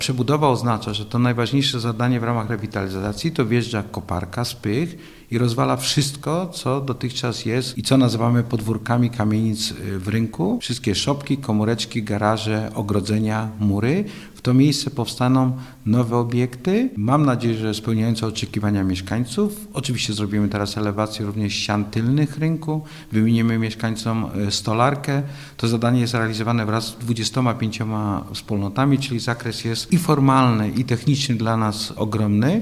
Przebudowa oznacza, że to najważniejsze zadanie w ramach rewitalizacji to wjeżdża koparka, spych i rozwala wszystko, co dotychczas jest i co nazywamy podwórkami kamienic w rynku. Wszystkie szopki, komóreczki, garaże, ogrodzenia, mury. W to miejsce powstaną nowe obiekty. Mam nadzieję, że spełniające oczekiwania mieszkańców. Oczywiście zrobimy teraz elewację również ścian tylnych rynku. Wymienimy mieszkańcom stolarkę. To zadanie jest realizowane wraz z 25 wspólnotami, czyli zakres jest i formalny, i techniczny dla nas ogromny.